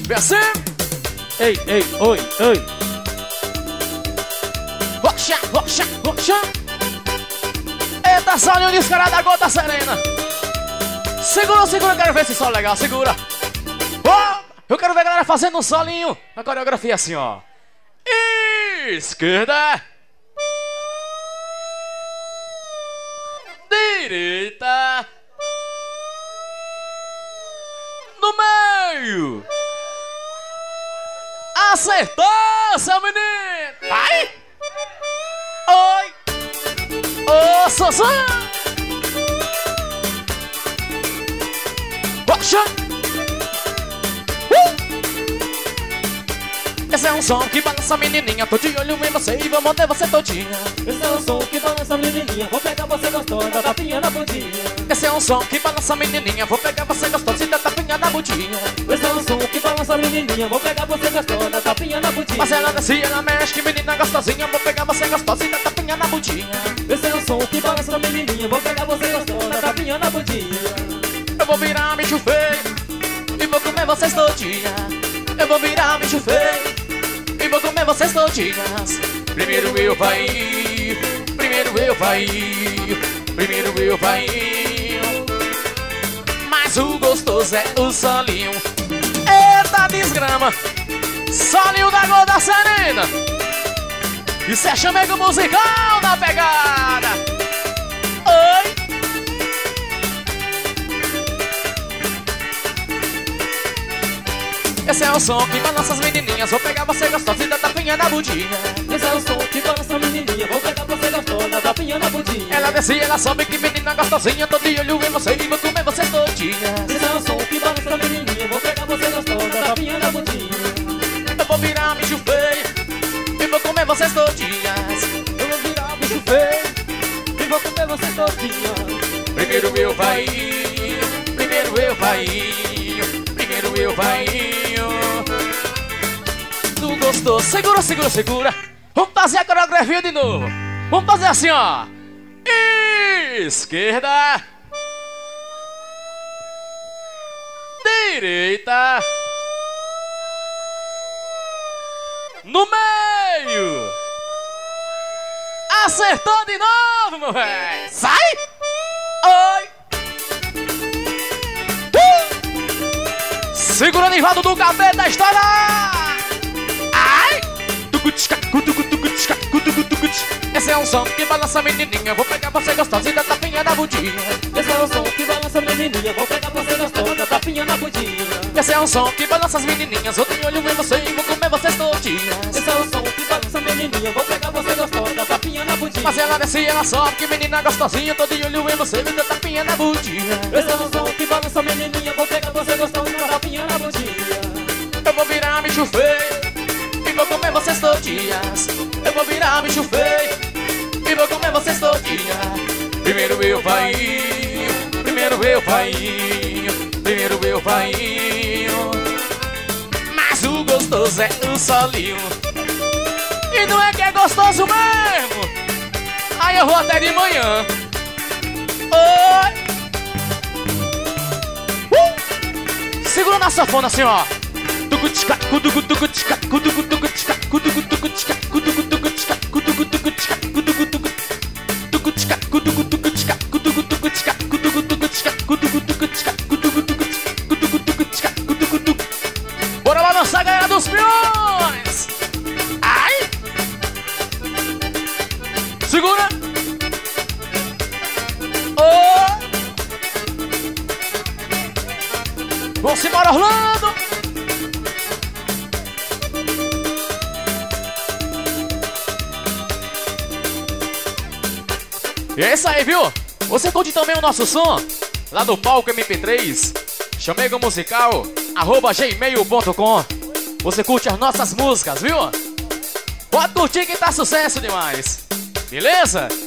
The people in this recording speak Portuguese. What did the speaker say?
Vem assim. Ei, oi. Roxa. Eita, solinho descarado da gota serena. Segura, quero ver esse solo legal, segura. Oh, eu quero ver a galera fazendo um solinho na coreografia assim, ó. Esquerda. Direita. No meio. Acertou, seu menino. Vai. Oi. Ô, Sozão. Roxa. Esse é um som que balança menininha. Tô de olho em você e vou morder você todinha. Esse é um som que balança menininha. Vou pegar você gostosa, tapinha na bundinha. Esse é um som que balança menininha. Vou pegar você gostosa e dar tapinha na bundinha. Esse é um som que balança menininha. Vou pegar você gostosa, tapinha na bundinha. Mas ela desce, ela mexe, que menina gostosinha. Vou pegar você gostosa e dar tapinha na bundinha. Esse é um som que balança menininha. Vou pegar você gostosa, tapinha na bundinha. Eu vou virar bicho feio e vou comer vocês todinha. Eu vou virar bicho feio e vou comer vocês todinhas. Primeiro eu vai, primeiro eu vai, primeiro eu vai. Mas o gostoso é o solinho. Eita desgrama, solinho da Gorda Serena. Isso é chamego musical na pegada. Oi. Esse é o som que balança as menininhas. Vou pegar você gostosa e dar tapinha na bundinha. Esse é o som que balança a menininha. Vou pegar você gostosa, tapinha na bundinha. Ela desce, ela sobe, que menina gostosinha. Tô de olho em você e vou comer vocês todinhas. Esse é o som que balança a menininha. Vou pegar você gostosa, tapinha na bundinha. Eu vou virar bicho feio e vou comer vocês todinhas. Eu vou virar bicho feio e vou comer vocês todinhas. Primeiro eu vai, primeiro eu vai, primeiro eu vai. Tu gostou? Segura, segura, segura. Vamos fazer a coreografia de novo. Vamos fazer assim, ó. Esquerda. Direita. No meio. Acertou de novo, meu velho. Sai. Oi. Segura Nivaldo do cabelo da história. Ai. Esse é um som que balança a menininha. Vou pegar você gostosa e dar tapinha na bundinha. Esse é um som que balança a menininha. Vou pegar você gostosa, tapinha na bundinha. Esse é um som que balança as menininhas. Vou ter olho em você e vou comer vocês todinhas. Esse é um som que balança a menininha. Vou pegar você gostosa, tapinha na bundinha. Mas ela desce e ela sobe, que menina gostosinha. Tô de olho em você e dá tapinha na bundinha. Esse é um som que balança a menininha. Vou pegar você gostosa, tapinha na bundinha. Eu vou virar bicho feio e vou comer vocês todinhas. Eu vou virar bicho feio e vou comer vocês todinhas. Primeiro eu vai, primeiro eu vai, primeiro eu vai. Mas o gostoso é o solinho. E não é que é gostoso mesmo. Aí eu vou até de manhã. Oi. Segura na sanfona assim, ó. Bora lá dançar, galera dos peões. Ai. Segura. Oh. Vamos embora, Orlando. E é isso aí, viu? Você curte também o nosso som? Lá do Palco MP3, chamego musical, @gmail.com. Você curte as nossas músicas, viu? Pode curtir que tá sucesso demais. Beleza?